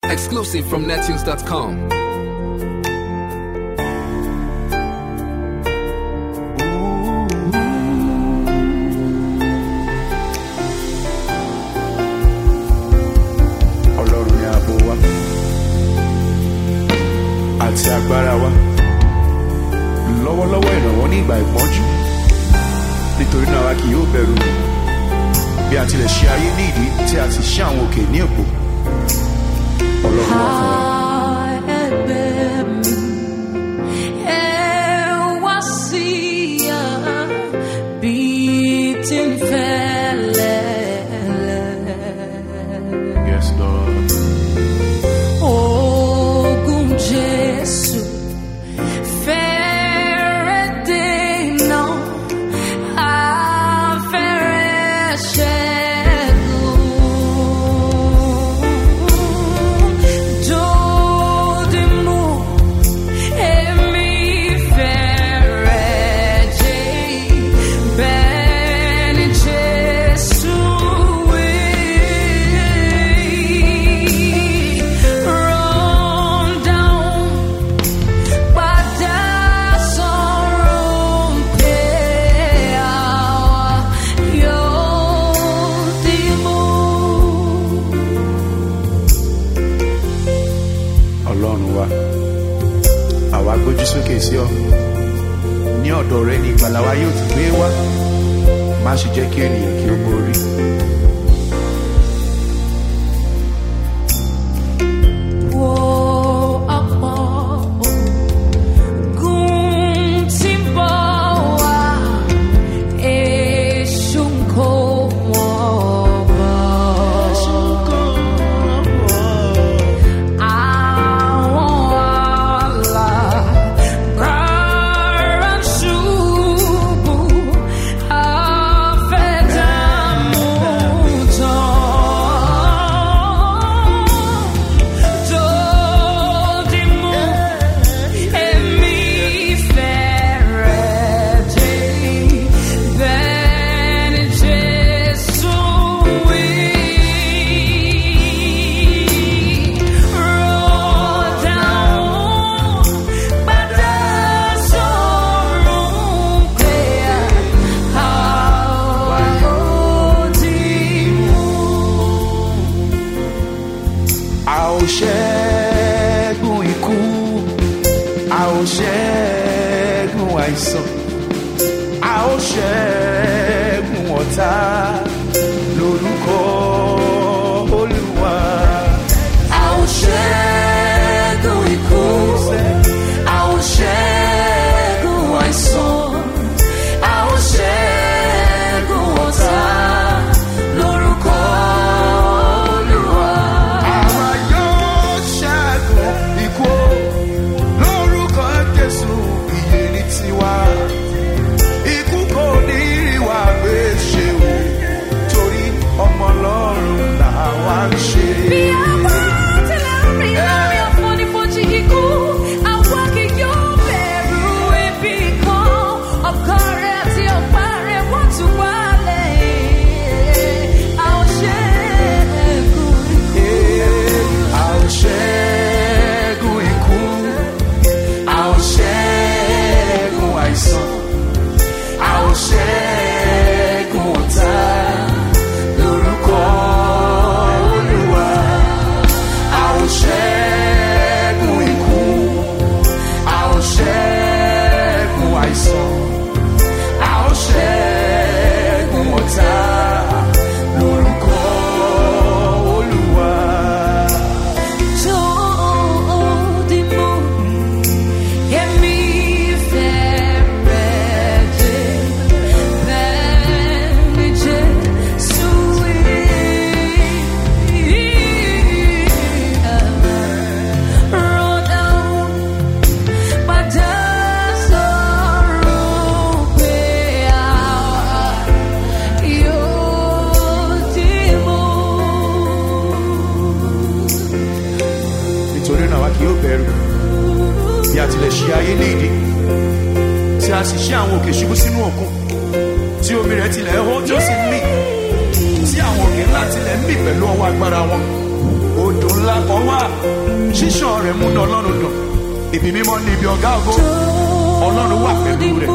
Exclusive from nettunes.com. Ọlọ́run ni ààbò wa àti agbára wa lọ́wọ́lọ́wọ́ ìrànwọ́ ní ìgbà ìpọ́njú. Nítorí náà wa kì yóò bẹ̀rù bí a tilẹ̀ ṣe ayé ní ìdí tí a ti ṣe àwọn òkè ní èpò. Ọlọ́run wà fún wa. Yes, Lord. Ọlọ́run wa, àwa gbójú sókè sí ọ. Ní ọ̀dọ̀ rẹ ni ìgbàlà wa yóò ti gbé wá. Má ṣe jẹ́ kí ènìyàn kí ó borí. Ṣẹ́gun ikú, a ó ṣẹ́gun àìsàn, a ó ṣẹ́gun ọ̀tá lórúkọ Olúwa. A ó ṣẹ́gun ikú, a ó ṣẹ́gun àìsàn, a ó ṣẹ́gun ọ̀tá lórúkọ Olúwa. Ikú kò ní rí wa gbé ṣe o, torí ọmọ Ọlọ́run làwa ń ṣe. Bí a bá tilẹ̀ rìn láàrin àfonífojì ikú, àwa kì yóò bẹ̀rù ebi kan. Ọkọ rẹ̀ àti ọ̀pá rẹ̀ wọ́n tún wá lẹ́yìn. A ó ṣẹ́gun ikú. A ó ṣẹ́gun ikú, a ó ṣẹ́gun àìsàn, a ó ṣẹ́gun ọ̀tá lórúkọ Olúwa. A ó ṣẹ́gun ikú, a ó ṣẹ́gun àìsàn, a ó ṣẹ́gun ọ̀tá lórúkọ Olúwa. Nítorí náà wa kì yóò bẹ̀rù bí a tilẹ̀ ṣe ayé ní ìdí tí a sì ṣe àwọn òkè ṣubú sínú òkun, tí omi rẹ̀ tilẹ̀ hó tí ó sì ń mì, tí àwọn òkè ńlá tilẹ̀ ń mì pẹ̀lú ọwọ́ agbára wọn. odò ńlá kan wà ṣíṣàn rẹ̀ múná ọlọ́run dùn ibi mímọ́ ní ibi ọ̀gá ògo ọlọ́run wà pẹ̀lú rẹ̀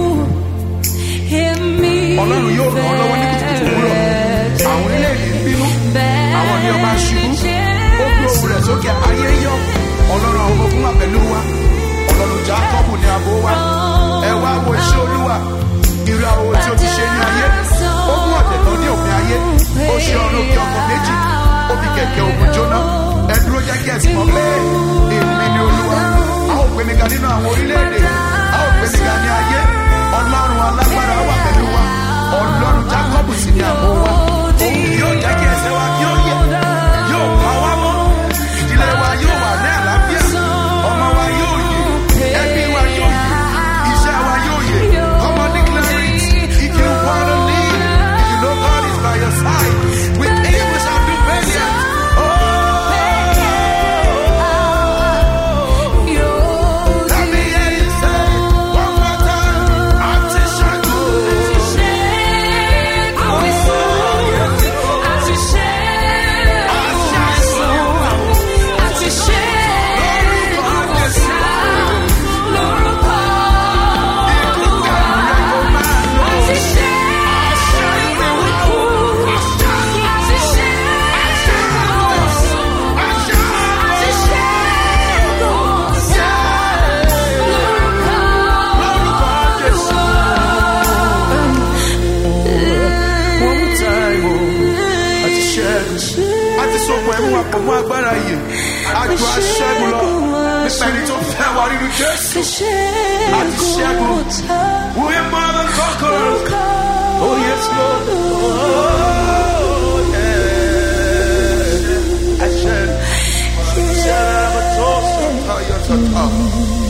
ọlọ́run yóò ràn ọ́ lọ́wọ́ ní kùtùkùtù òwúrọ̀ àwọn orílẹ̀-èdè ń bínú àwọn ní ọba ṣubú ó gbé ohùn rẹ̀ sókè ayé yọ ọlọ́run àwọn ọmọ ogun wà pẹ̀lú wa ọlọ́run Jákọ́bù ní ààbò wa ẹ wá wo iṣẹ́ olúwa irú àwọn tí ó ti ṣe ní ayé ó mú ọ̀tẹ̀ tó ní òpin ayé ó ṣe ọ̀run òkè ọkọ̀ méjì ó fi kẹ̀kẹ́ ogun jóná ẹ dúró jẹ́ kí ẹ̀sìn mọ́ pé èmi ni olúwa a ó gbé mi ga nínú àwọn orílẹ̀-èdè a ó gbé mi ga ní ayé ọlọ́run alágbára wà pẹ̀lú wa ọlọ́run Jákọ́bù sì ní ààbò wa òun yóò jẹ́ kí ẹsẹ̀ wa kí ó yẹ yóò pa wá mọ́ ìdílé wa yóò wà ní àlàáfíà ọmọ wa yóò yè ẹbí wa yóò yè iṣẹ́ wa yóò yè come on declare it if you wanna live if you know God is by your side with him we shall do valiant. Let me hear you say one more time àti ṣẹ́gun. Àti sọ̀pọ̀ ẹ̀mú àpọ̀ mọ́ agbára yìí àjọ aṣẹ́gun lọ nípa ẹni tó fẹ́ wá nínú Jésù àti ṣẹ́gun we are more than conquerors oh yes Lord oh yeah àṣẹ ṣẹ́gun tó sọ̀tọ̀ yọ̀tọ̀tọ̀.